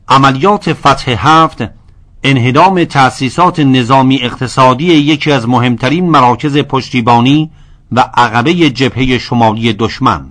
عملیات فتح 7 انهدام تأسیسات نظامی اقتصادی یکی از مهمترین مراکز پشتیبانی و عقبه جبهه شمالی دشمن.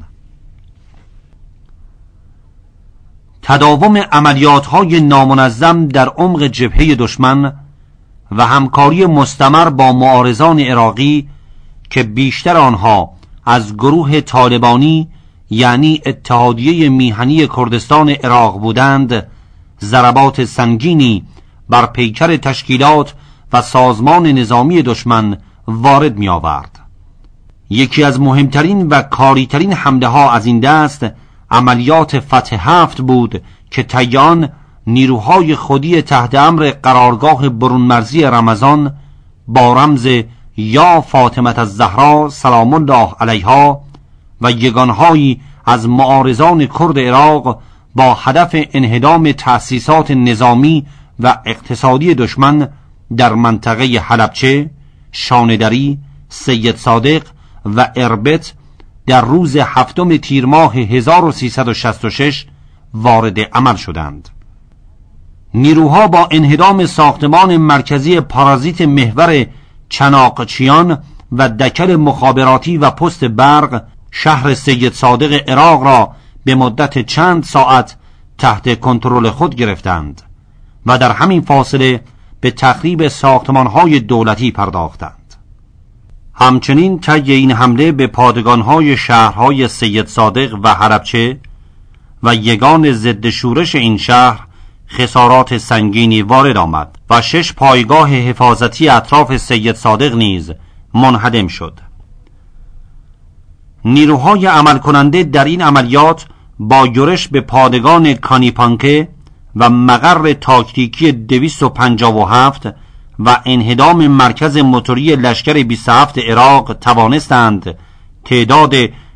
تداوم عملیات‌های نامنظم در عمق جبهه دشمن و همکاری مستمر با معارضان عراقی که بیشتر آنها از گروه طالبانی یعنی اتحادیه میهنی کردستان عراق بودند، ضربات سنگینی بر پیکر تشکیلات و سازمان نظامی دشمن وارد می آورد. یکی از مهمترین و کاریترین حمله ها از این دست عملیات فتح 7 بود که طی نیروهای خودی تحت امر قرارگاه برونمرزی رمضان با رمز یا فاطمه الزهرا سلام الله علیها و یگانهایی از معارضان کرد عراق با هدف انهدام تأسیسات نظامی و اقتصادی دشمن در منطقه حلبچه، شانه‌دری، سید صادق و اربد در روز 7 تیر ماه 1366 وارد عمل شدند. نیروها با انهدام ساختمان مرکزی پارازیت محور چناقچیان و دکل مخابراتی و پست برق شهر سید صادق عراق را به مدت چند ساعت تحت کنترل خود گرفتند و در همین فاصله به تخریب ساختمان‌های دولتی پرداختند. همچنین طی این حمله به پادگان‌های شهرهای سید صادق و حلبچه و یگان ضد شورش این شهر خسارات سنگینی وارد آمد و 6 پایگاه حفاظتی اطراف سید صادق نیز منهدم شد. نیروهای عمل کننده در این عملیات با یورش به پادگان کانیپانکه و مقر تاکتیکی 257 و انهدام مرکز موتوری لشکر 27 عراق توانستند تعداد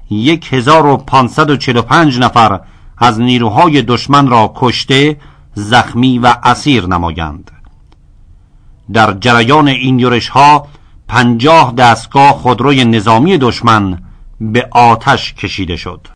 1545 نفر از نیروهای دشمن را کشته، زخمی و اسیر نمایند. در جریان این یورش‌ها 50 دستگاه خودروی نظامی دشمن به آتش کشیده شد.